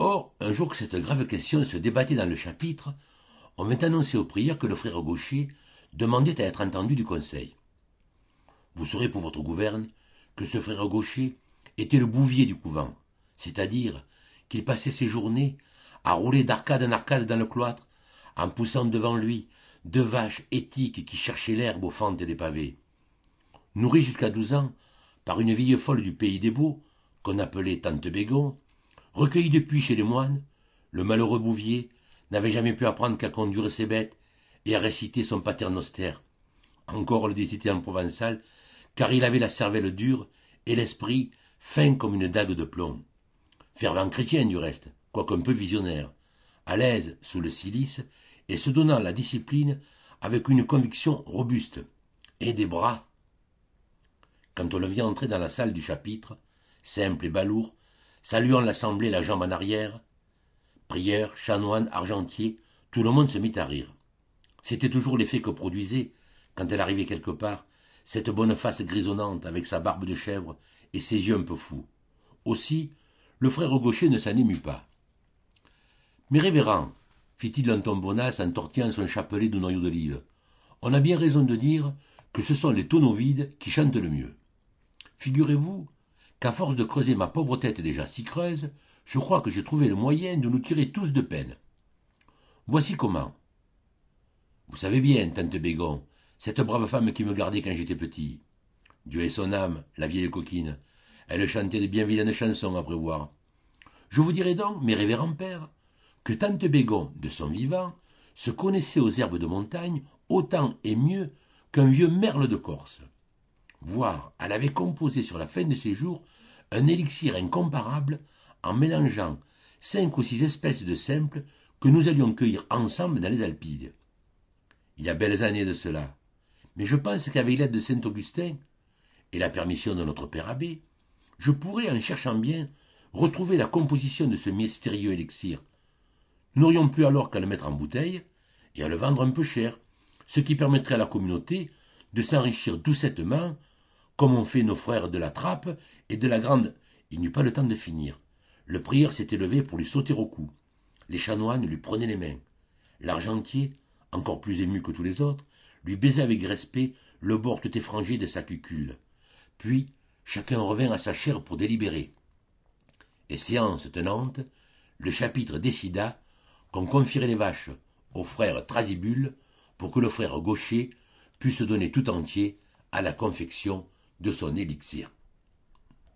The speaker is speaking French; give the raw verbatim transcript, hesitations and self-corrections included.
Or, un jour que cette grave question se débattait dans le chapitre, on vint annoncer aux prières que le frère Gaucher demandait à être entendu du conseil. Vous saurez pour votre gouverne que ce frère Gaucher était le bouvier du couvent, c'est-à-dire qu'il passait ses journées à rouler d'arcade en arcade dans le cloître, en poussant devant lui deux vaches étiques qui cherchaient l'herbe aux fentes des pavés. Nourri jusqu'à douze ans par une vieille folle du pays des Beaux, qu'on appelait Tante Bégon, recueilli depuis chez les moines, le malheureux bouvier n'avait jamais pu apprendre qu'à conduire ses bêtes et à réciter son paternoster. Encore le disait-il en provençal, car il avait la cervelle dure et l'esprit fin comme une dague de plomb. Fervent chrétien du reste, quoique un peu visionnaire, à l'aise sous le cilice et se donnant la discipline avec une conviction robuste. Et des bras. Quand on le vit entrer dans la salle du chapitre, simple et balourd, saluant l'assemblée la jambe en arrière, prieur, chanoine, argentier, tout le monde se mit à rire. C'était toujours l'effet que produisait, quand elle arrivait quelque part, cette bonne face grisonnante avec sa barbe de chèvre et ses yeux un peu fous. Aussi, le frère Gaucher ne s'en émut pas. Mais révérend, fit-il d'un ton bonasse en tortillant son chapelet de noyaux d'olive, on a bien raison de dire que ce sont les tonneaux vides qui chantent le mieux. Figurez-vous qu'à force de creuser ma pauvre tête déjà si creuse, je crois que j'ai trouvé le moyen de nous tirer tous de peine. Voici comment. Vous savez bien, tante Bégon, cette brave femme qui me gardait quand j'étais petit. Dieu ait son âme, la vieille coquine. Elle chantait de bien vilaines chansons à prévoir. Je vous dirai donc, mes révérends pères, que tante Bégon, de son vivant, se connaissait aux herbes de montagne autant et mieux qu'un vieux merle de Corse. Voire, elle avait composé sur la fin de ses jours un élixir incomparable en mélangeant cinq ou six espèces de simples que nous allions cueillir ensemble dans les Alpides. Il y a belles années de cela, mais je pense qu'avec l'aide de saint Augustin et la permission de notre père abbé, je pourrais, en cherchant bien, retrouver la composition de ce mystérieux élixir. Nous n'aurions plus alors qu'à le mettre en bouteille et à le vendre un peu cher, ce qui permettrait à la communauté de s'enrichir doucettement, comme ont fait nos frères de la Trappe et de la Grande. Il n'eut pas le temps de finir. Le prieur s'était levé pour lui sauter au cou. Les chanoines lui prenaient les mains. L'argentier, encore plus ému que tous les autres, lui baisait avec respect le bord tout effrangé de sa cucule. Puis, chacun revint à sa chaire pour délibérer. Et séance tenante, le chapitre décida qu'on confierait les vaches au frère Thrasybule pour que le frère Gaucher puisse se donner tout entier à la confection de son élixir.